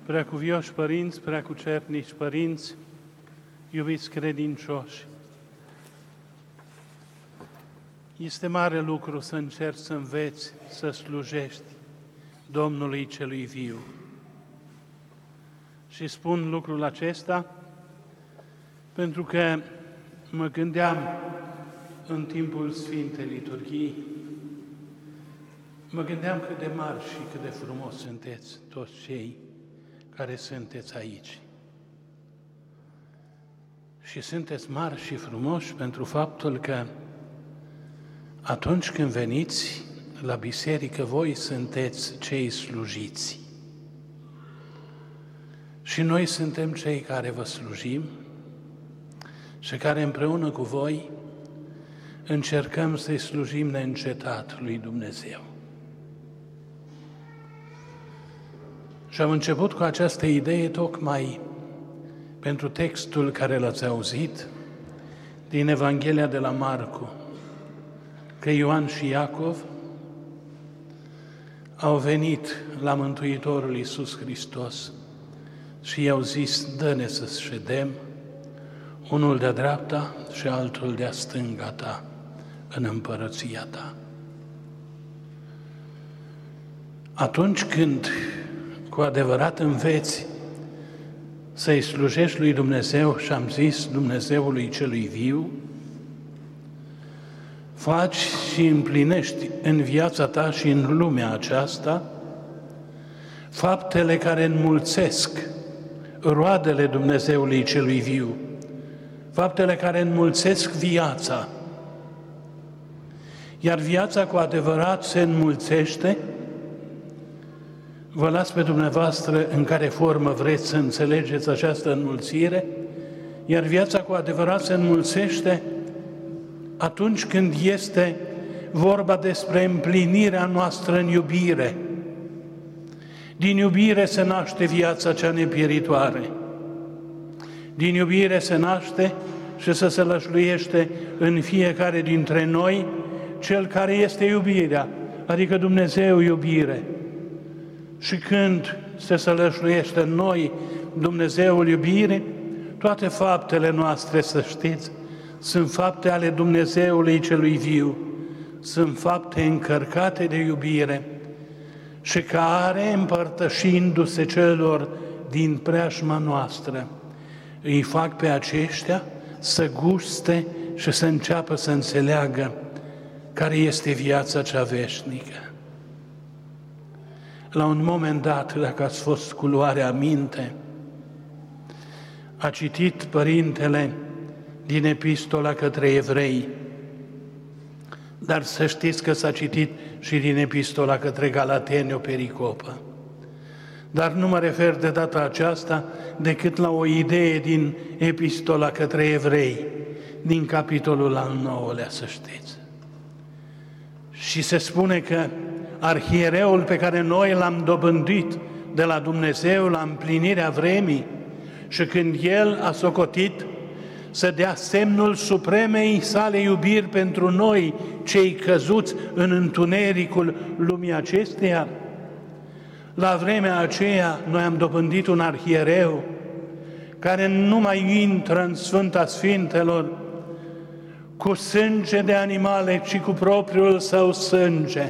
Preacuvioși părinți, preacucernici părinți, iubiți credincioși, este mare lucru să încerci să înveți, să slujești Domnului celui viu. Și spun lucrul acesta pentru că mă gândeam în timpul Sfintei Liturghii, mă gândeam cât de mari și cât de frumos sunteți toți cei care sunteți aici. Și sunteți mari și frumoși pentru faptul că atunci când veniți la biserică, voi sunteți cei slujiți. Și noi suntem cei care vă slujim și care împreună cu voi încercăm să-i slujim neîncetat lui Dumnezeu. Și am început cu această idee tocmai pentru textul care l-ați auzit din Evanghelia de la Marcu, că Ioan și Iacov au venit la Mântuitorul Iisus Hristos și i-au zis: dă-ne să ședem, unul de-a dreapta și altul de-a stânga ta, în împărăția ta. Atunci când cu adevărat înveți să-i slujești lui Dumnezeu, și am zis Dumnezeului celui viu, faci și împlinești în viața ta și în lumea aceasta faptele care înmulțesc roadele Dumnezeului celui viu, faptele care înmulțesc viața. Iar viața cu adevărat se înmulțește, vă las pe dumneavoastră în care formă vreți să înțelegeți această înmulțire, iar viața cu adevărat se înmulțește atunci când este vorba despre împlinirea noastră în iubire. Din iubire se naște viața cea nepieritoare. Din iubire se naște și se sălășluiește în fiecare dintre noi Cel care este iubirea, adică Dumnezeu iubire. Și când se sălășluiește în noi Dumnezeul iubire, toate faptele noastre, să știți, sunt fapte ale Dumnezeului celui viu, sunt fapte încărcate de iubire și care, împărtășindu-se celor din preajma noastră, îi fac pe aceștia să guste și să înceapă să înțeleagă care este viața cea veșnică. La un moment dat, dacă ați fost cu luare aminte, a citit Părintele din Epistola către Evrei, dar să știți că s-a citit și din Epistola către Galateni o pericopă. Dar nu mă refer de data aceasta decât la o idee din Epistola către Evrei, din capitolul al 9-lea, să știți. Și se spune că arhiereul pe care noi l-am dobândit de la Dumnezeu la împlinirea vremii și când El a socotit să dea semnul supremei sale iubiri pentru noi, cei căzuți în întunericul lumii acesteia, la vremea aceea noi am dobândit un arhiereu care nu mai intră în Sfânta Sfintelor cu sânge de animale, ci cu propriul său sânge.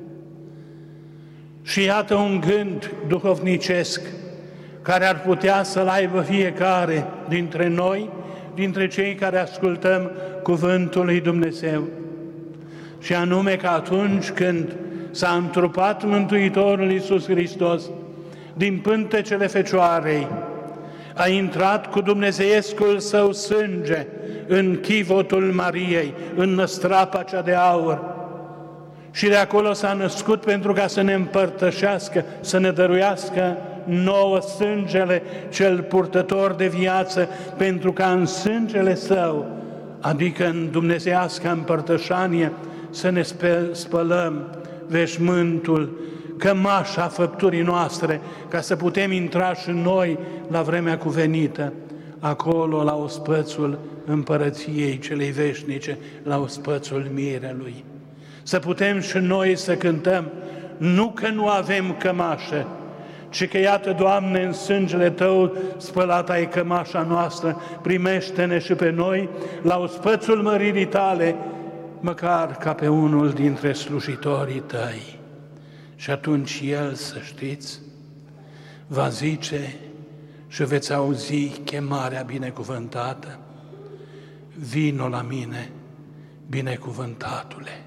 Și iată un gând duhovnicesc care ar putea să-l aibă fiecare dintre noi, dintre cei care ascultăm cuvântul lui Dumnezeu. Și anume că atunci când s-a întrupat Mântuitorul Iisus Hristos din pântecele Fecioarei, a intrat cu dumnezeiescul său sânge în chivotul Mariei, în năstrapa cea de aur, și de acolo s-a născut pentru ca să ne împărtășească, să ne dăruiască nouă sângele cel purtător de viață, pentru ca în sângele său, adică în dumnezeiasca împărtășanie, să ne spălăm veșmântul, cămașa făpturii noastre, ca să putem intra și noi la vremea cuvenită, acolo la ospățul împărăției celei veșnice, la ospățul mirelui. Să putem și noi să cântăm, nu că nu avem cămașă, și că iată, Doamne, în sângele Tău spălată ai cămașa noastră, primește-ne și pe noi la ospățul măririi Tale, măcar ca pe unul dintre slujitorii Tăi. Și atunci El, să știți, va zice și veți auzi chemarea binecuvântată: vino la mine, binecuvântatule.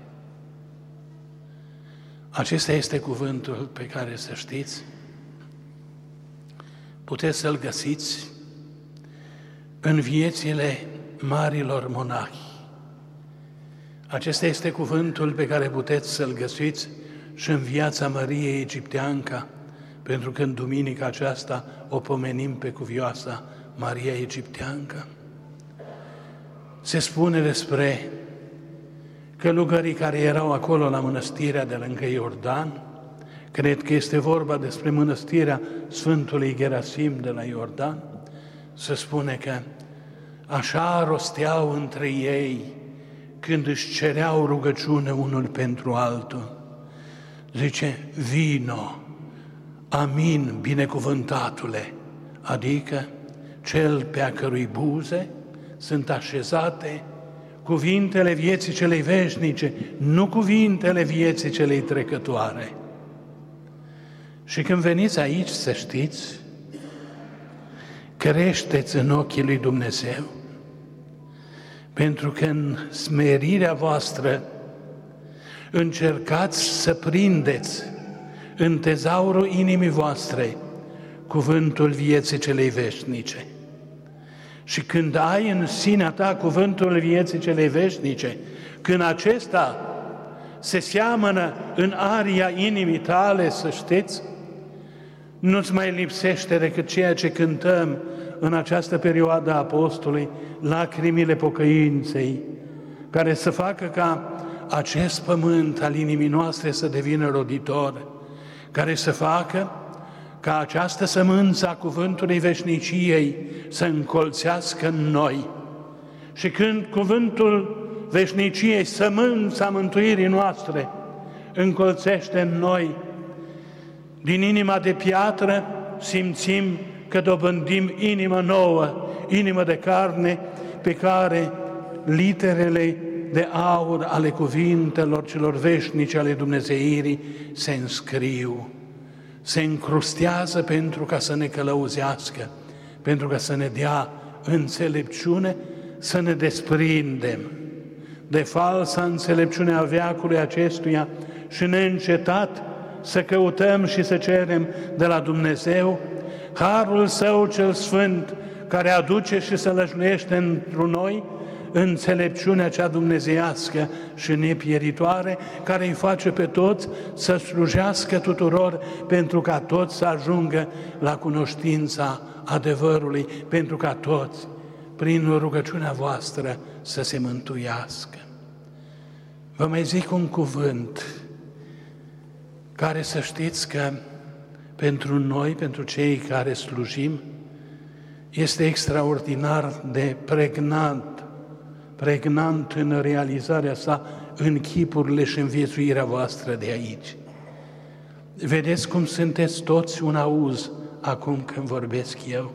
Acesta este cuvântul pe care, să știți, puteți să-l găsiți în viețile marilor monahi. Acesta este cuvântul pe care puteți să-l găsiți și în viața Măriei Egipteanca, pentru că în duminica aceasta o pomenim pe cuvioasa Maria Egipteancă. Se spune despre călugării care erau acolo la mănăstirea de lângă Iordan. Cred că este vorba despre mănăstirea Sfântului Gerasim de la Iordan. Se spune că așa rosteau între ei când își cereau rugăciune unul pentru altul. Zice: vino, amin, binecuvântatule, adică cel pe a cărui buze sunt așezate cuvintele vieții celei veșnice, nu cuvintele vieții celei trecătoare. Și când veniți aici, să știți, creșteți în ochii lui Dumnezeu, pentru că în smerirea voastră încercați să prindeți în tezaurul inimii voastre cuvântul vieții celei veșnice. Și când ai în sinea ta cuvântul vieții celei veșnice, când acesta se seamănă în aria inimii tale, să știți, nu-ți mai lipsește decât ceea ce cântăm în această perioadă a Apostolului, lacrimile pocăinței, care să facă ca acest pământ al inimii noastre să devină roditor, care să facă ca această sămânță a cuvântului veșniciei să încolțească în noi. Și când cuvântul veșniciei, sămânța mântuirii noastre, încolțește în noi, din inima de piatră simțim că dobândim inimă nouă, inimă de carne, pe care literele de aur ale cuvintelor celor veșnice ale Dumnezeirii se înscriu, se încrustează pentru ca să ne călăuzească, pentru ca să ne dea înțelepciune, să ne desprindem de falsa înțelepciune a veacului acestuia și neîncetat să căutăm și să cerem de la Dumnezeu harul Său cel Sfânt, care aduce și să lășluiește întru noi înțelepciunea cea dumnezeiască și nepieritoare, care îi face pe toți să slujească tuturor, pentru ca toți să ajungă la cunoștința adevărului, pentru ca toți, prin rugăciunea voastră, să se mântuiască. Vă mai zic un cuvânt care, să știți că pentru noi, pentru cei care slujim, este extraordinar de pregnant în realizarea sa, în chipurile și în viețuirea voastră de aici. Vedeți cum sunteți toți un auz acum când vorbesc eu?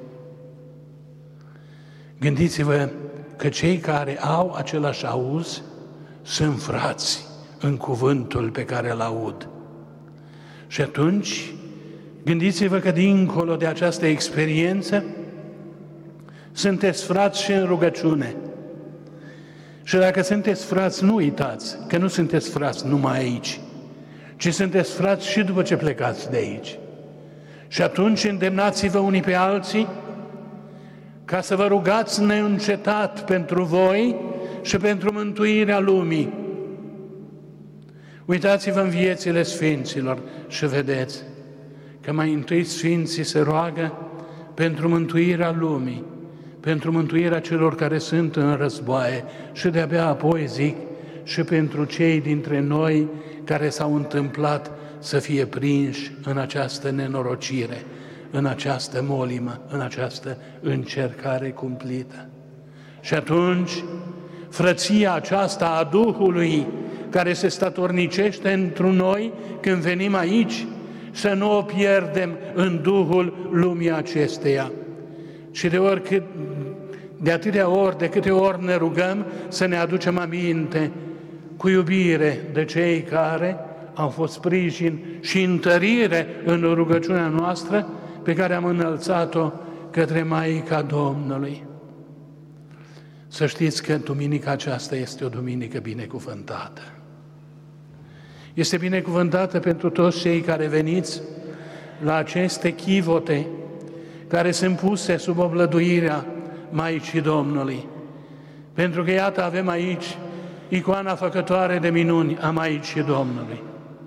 Gândiți-vă că cei care au același auz sunt frați în cuvântul pe care îl aud. Și atunci, gândiți-vă că dincolo de această experiență, sunteți frați și în rugăciune. Și dacă sunteți frați, nu uitați că nu sunteți frați numai aici, ci sunteți frați și după ce plecați de aici. Și atunci îndemnați-vă unii pe alții ca să vă rugați neîncetat pentru voi și pentru mântuirea lumii. Uitați-vă în viețile Sfinților și vedeți că mai întâi Sfinții se roagă pentru mântuirea lumii, pentru mântuirea celor care sunt în războaie și de-abia apoi, zic, și pentru cei dintre noi care s-au întâmplat să fie prinși în această nenorocire, în această molimă, în această încercare cumplită. Și atunci, frăția aceasta a Duhului care se statornicește întru noi când venim aici să nu o pierdem în duhul lumii acesteia. Și de atâtea ori, de câte ori ne rugăm, să ne aducem aminte cu iubire de cei care au fost sprijin și întărire în rugăciunea noastră pe care am înălțat-o către Maica Domnului. Să știți că duminica aceasta este o duminică binecuvântată. Este binecuvântată pentru toți cei care veniți la aceste chivote care sunt puse sub oblăduirea Maicii Domnului. Pentru că, iată, avem aici icoana făcătoare de minuni a Maicii Domnului.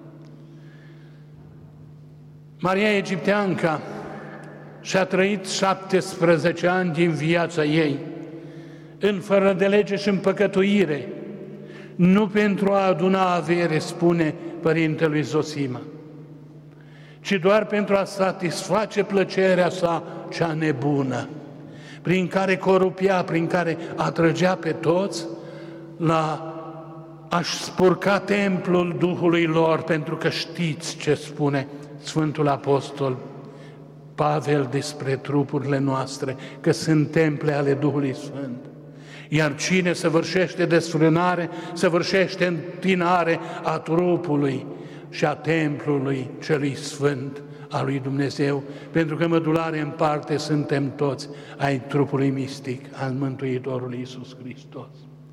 Maria Egipteanca și-a trăit 17 ani din viața ei în fără de lege și în păcătuire, nu pentru a aduna avere, spune Părintelui Zosima, ci doar pentru a satisface plăcerea sa cea nebună, prin care corupia, prin care atrăgea pe toți la a-și spurca templul Duhului lor, pentru că știți ce spune Sfântul Apostol Pavel despre trupurile noastre, că sunt temple ale Duhului Sfânt. Iar cine săvârșește desfrânare, săvârșește întinare a trupului și a templului celui sfânt al lui Dumnezeu, pentru că mădulare în parte suntem toți ai trupului mistic al Mântuitorului Iisus Hristos.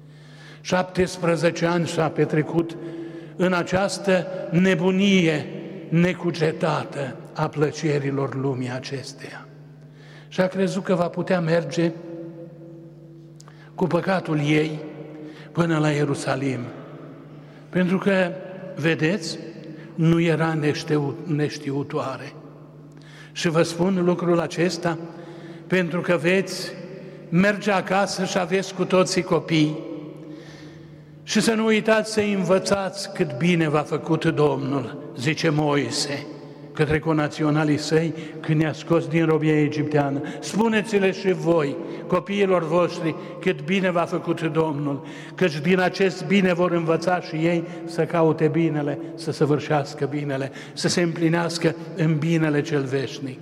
17 ani s-a petrecut în această nebunie necugetată a plăcerilor lumii acesteia. Și a crezut că va putea merge cu păcatul ei până la Ierusalim. Pentru că, vedeți, nu era neștiutoare. Și vă spun lucrul acesta pentru că veți merge acasă și aveți cu toții copii și să nu uitați să învățați cât bine v-a făcut Domnul, zice Moise către conaționalii săi când i-a scos din robia egipteană. Spuneți-le și voi, copiilor voștri, cât bine v-a făcut Domnul, căci din acest bine vor învăța și ei să caute binele, să săvârșească binele, să se împlinească în binele cel veșnic.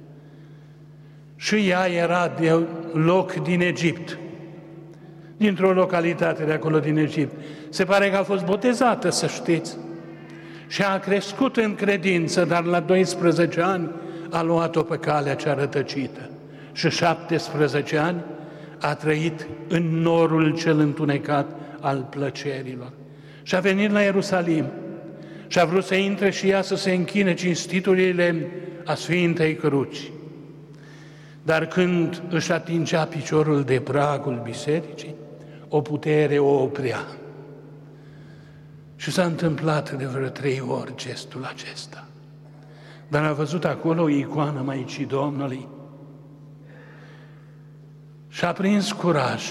Și ea era de loc din Egipt, dintr-o localitate de acolo din Egipt. Se pare că a fost botezată, să știți, și a crescut în credință, dar la 12 ani a luat-o pe calea cea rătăcită. Și 17 ani a trăit în norul cel întunecat al plăcerilor. Și a venit la Ierusalim și a vrut să intre și ea să se închine cinstiturile a Sfintei Cruci. Dar când își atingea piciorul de pragul bisericii, o putere o oprea. Și s-a întâmplat de vreo 3 ori gestul acesta. Dar a văzut acolo o icoană Maicii Domnului și a prins curaj,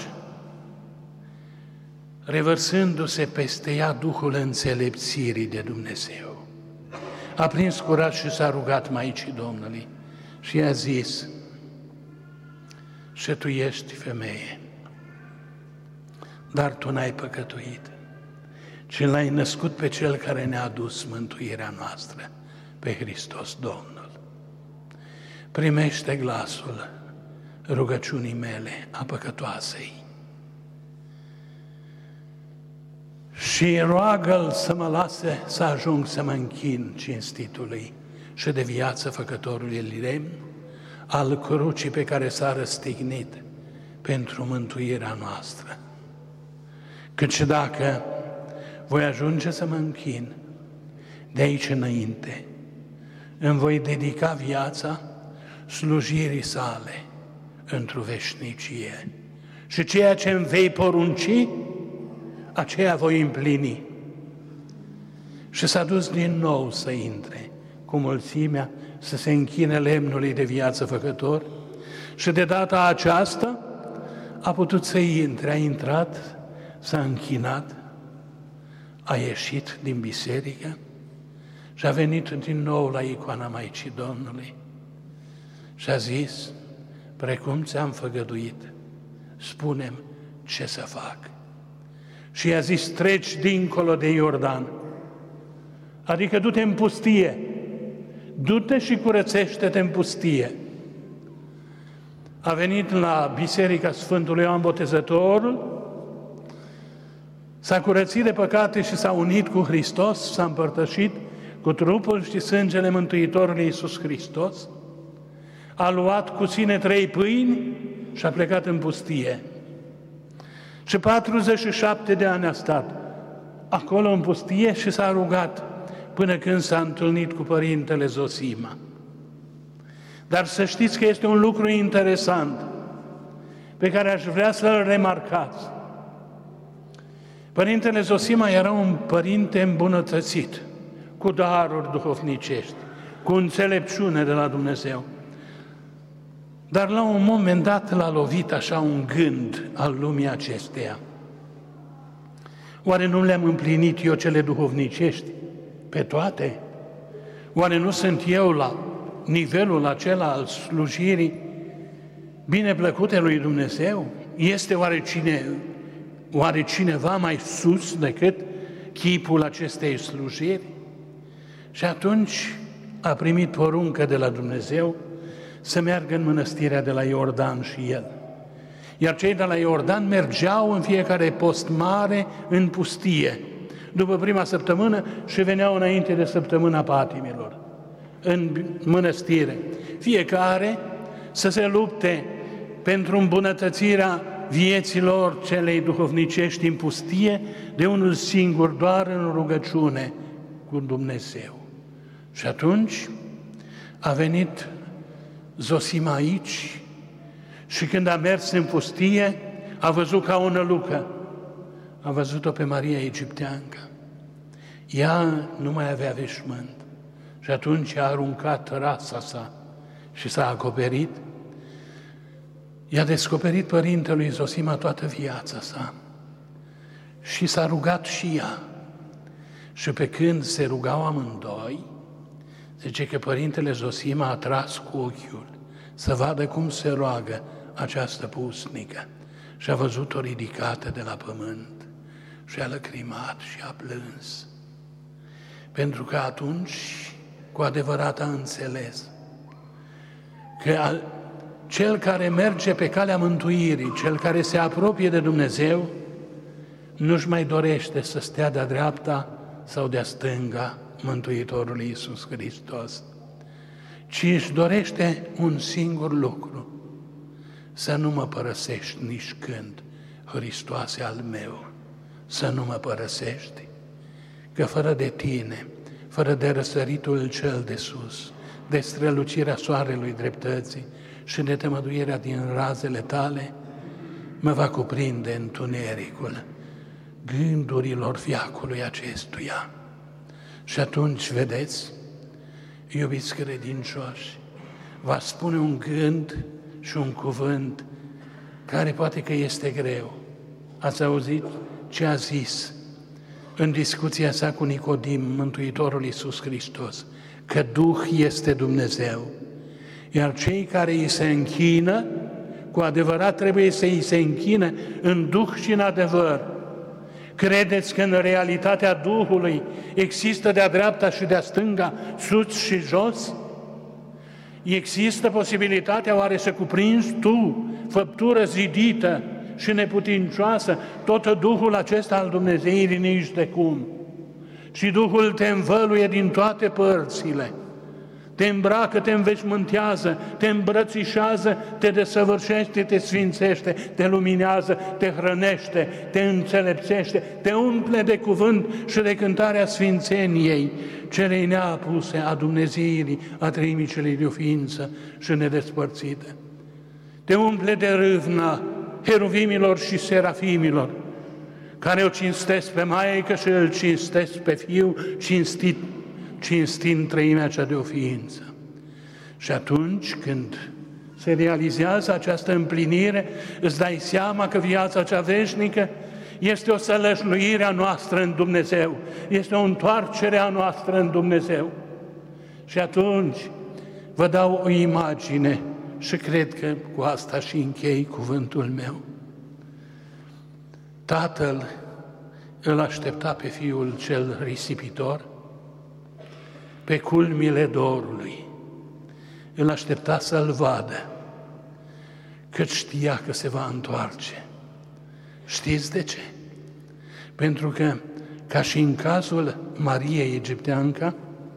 revărsându-se peste ea Duhul înțelepțirii de Dumnezeu. A prins curaj și s-a rugat Maicii Domnului și i-a zis: și tu ești femeie, dar tu n-ai păcătuit, ci l-ai născut pe Cel care ne-a adus mântuirea noastră, pe Hristos Domnul. Primește glasul rugăciunii mele a păcătoasei și roagă-L să mă lase să ajung să mă închin cinstitului și de viață făcătorului lemn al crucii pe care s-a răstignit pentru mântuirea noastră. Căci dacă voi ajunge să mă închin, de aici înainte îmi voi dedica viața slujirii sale într-o veșnicie. Și ceea ce îmi vei porunci, aceea voi împlini. Și s-a dus din nou să intre cu mulțimea, să se închine lemnului de viață făcător și de data aceasta a putut să intre, a intrat, s-a închinat, a ieșit din biserică și a venit din nou la icoana Maicii Domnului și a zis: precum ți-am făgăduit, spune-mi ce să fac. Și i-a zis: treci dincolo de Iordan, adică du-te în pustie, du-te și curățește-te în pustie. A venit la Biserica Sfântului Ioan Botezătorul, s-a curățit de păcate și s-a unit cu Hristos, s-a împărtășit cu trupul și sângele Mântuitorului Iisus Hristos, a luat cu sine 3 pâini și a plecat în pustie. Și 47 de ani a stat acolo în pustie și s-a rugat până când s-a întâlnit cu Părintele Zosima. Dar să știți că este un lucru interesant pe care aș vrea să-l remarcați. Părintele Zosima era un părinte îmbunătățit, cu daruri duhovnicești, cu înțelepciune de la Dumnezeu. Dar la un moment dat l-a lovit așa un gând al lumii acesteia. Oare nu le-am împlinit eu cele duhovnicești pe toate? Oare nu sunt eu la nivelul acela al slujirii bineplăcute lui Dumnezeu? Este oare cineva mai sus decât chipul acestei slujiri? Și atunci a primit poruncă de la Dumnezeu să meargă în mănăstirea de la Iordan și el. Iar cei de la Iordan mergeau în fiecare post mare în pustie, după prima săptămână, și veneau înainte de săptămâna patimilor, în mănăstire. Fiecare să se lupte pentru îmbunătățirea vieților celei duhovnicești în pustie, de unul singur, doar în rugăciune cu Dumnezeu. Și atunci a venit Zosima aici și când a mers în pustie, a văzut ca o nălucă. A văzut-o pe Maria Egipteancă. Ea nu mai avea veșmânt și atunci a aruncat rasa sa și s-a acoperit. I-a descoperit Părintelui Zosima toată viața sa și s-a rugat și ea. Și pe când se rugau amândoi, zice că Părintele Zosima a tras cu ochiul să vadă cum se roagă această pusnică și a văzut-o ridicată de la pământ și a lăcrimat și a plâns. Pentru că atunci cu adevărat a înțeles că cel care merge pe calea mântuirii, cel care se apropie de Dumnezeu, nu-și mai dorește să stea de-a dreapta sau de-a stânga Mântuitorului Iisus Hristos, ci își dorește un singur lucru: să nu mă părăsești nici când, Hristoase al meu, să nu mă părăsești, că fără de tine, fără de răsăritul cel de sus, de strălucirea soarelui dreptății și de tămăduirea din razele tale, mă va cuprinde întunericul gândurilor veacului acestuia. Și atunci, vedeți, iubiți credincioși, va spune un gând și un cuvânt care poate că este greu. Ați auzit ce a zis în discuția sa cu Nicodim, Mântuitorul Iisus Hristos? Că Duh este Dumnezeu, iar cei care îi se închină, cu adevărat trebuie să îi se închină în Duh și în adevăr. Credeți că în realitatea Duhului există de-a dreapta și de-a stânga, sus și jos? Există posibilitatea oare să cuprinzi tu, făptură zidită și neputincioasă, tot Duhul acesta al Dumnezeirii nici de cum? Și Duhul te învăluie din toate părțile, te îmbracă, te înveșmântează, te îmbrățișează, te desăvârșește, te sfințește, te luminează, te hrănește, te înțelepțește, te umple de cuvânt și de cântarea sfințeniei, celei neapuse a Dumnezeirii, a treimii celei de o ființă și nedespărțite. Te umple de râvna heruvimilor și serafimilor, care o cinstesc pe Maică și îl cinstesc pe Fiu, cinstind treimea cea de o ființă. Și atunci când se realizează această împlinire, îți dai seama că viața cea veșnică este o sălășluire a noastră în Dumnezeu, este o întoarcere a noastră în Dumnezeu. Și atunci vă dau o imagine și cred că cu asta și închei cuvântul meu. Tatăl îl aștepta pe fiul cel risipitor, pe culmile dorului. Îl aștepta să-l vadă, că știa că se va întoarce. Știți de ce? Pentru că, ca și în cazul Mariei Egipteanca,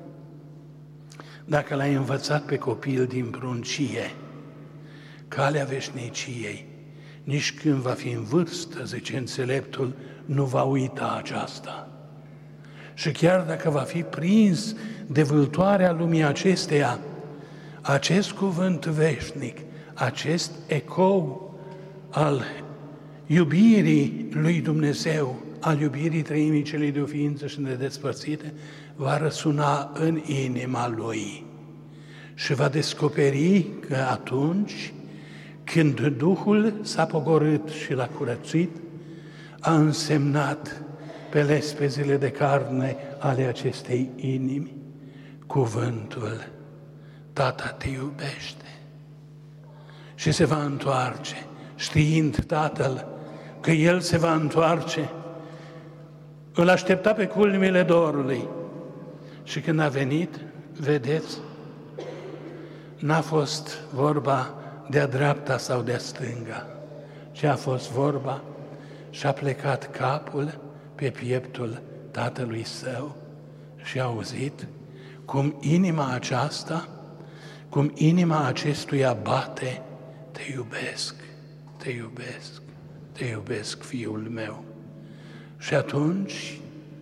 dacă l-ai învățat pe copil din pruncie calea veșniciei, nici când va fi în vârstă, zice înțeleptul, nu va uita aceasta. Și chiar dacă va fi prins de vâltoarea lumii acesteia, acest cuvânt veșnic, acest ecou al iubirii lui Dumnezeu, al iubirii treimii celei de o ființă și nedespărțite, va răsuna în inima lui și va descoperi că atunci când Duhul s-a pogorât și l-a curățit, a însemnat pe lespezile de carne ale acestei inimi cuvântul: Tata te iubește. Și se va întoarce, știind Tatăl că El se va întoarce. Îl aștepta pe culmile dorului. Și când a venit, vedeți, n-a fost vorba de-a dreapta sau de-a stânga, ci a fost vorba și a plecat capul pe pieptul tatălui său și a auzit cum inima aceasta, cum inima acestuia bate: te iubesc, te iubesc, te iubesc, fiul meu. Și atunci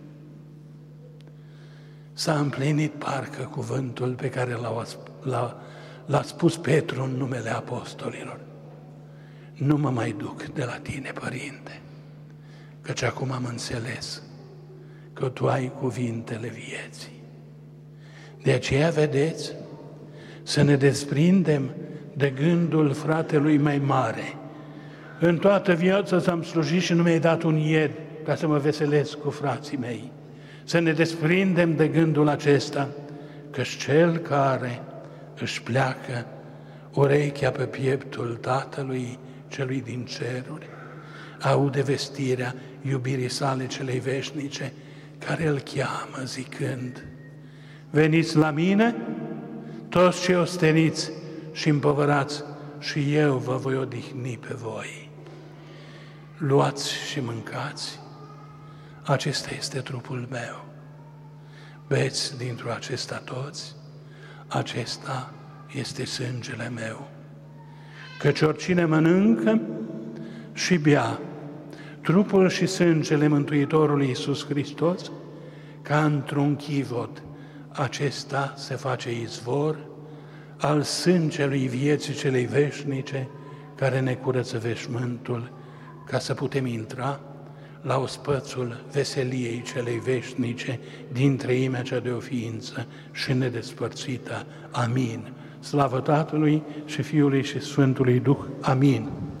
s-a împlinit parcă cuvântul pe care l-a spus Petru în numele apostolilor: nu mă mai duc de la tine, Părinte, căci acum am înțeles că tu ai cuvintele vieții. De aceea, vedeți, să ne desprindem de gândul fratelui mai mare: în toată viața ți-am slujit și nu mi-ai dat un ied ca să mă veselesc cu frații mei. Să ne desprindem de gândul acesta, că cel care își pleacă urechea pe pieptul Tatălui celui din ceruri aude vestirea iubirii sale celei veșnice, care îl cheamă zicând: veniți la mine, toți cei osteniți și împovărați, și eu vă voi odihni pe voi. Luați și mâncați, acesta este trupul meu. Beți dintr-o acesta toți, acesta este sângele meu. Căci oricine mănâncă și bea trupul și sângele Mântuitorului Iisus Hristos, ca într-un chivot, acesta se face izvor al sângelui vieții celei veșnice, care ne curăță veșmântul, ca să putem intra la ospățul veseliei celei veșnice din treimea cea de o ființă și nedespărțită. Amin. Slavă Tatălui și Fiului și Sfântului Duh. Amin.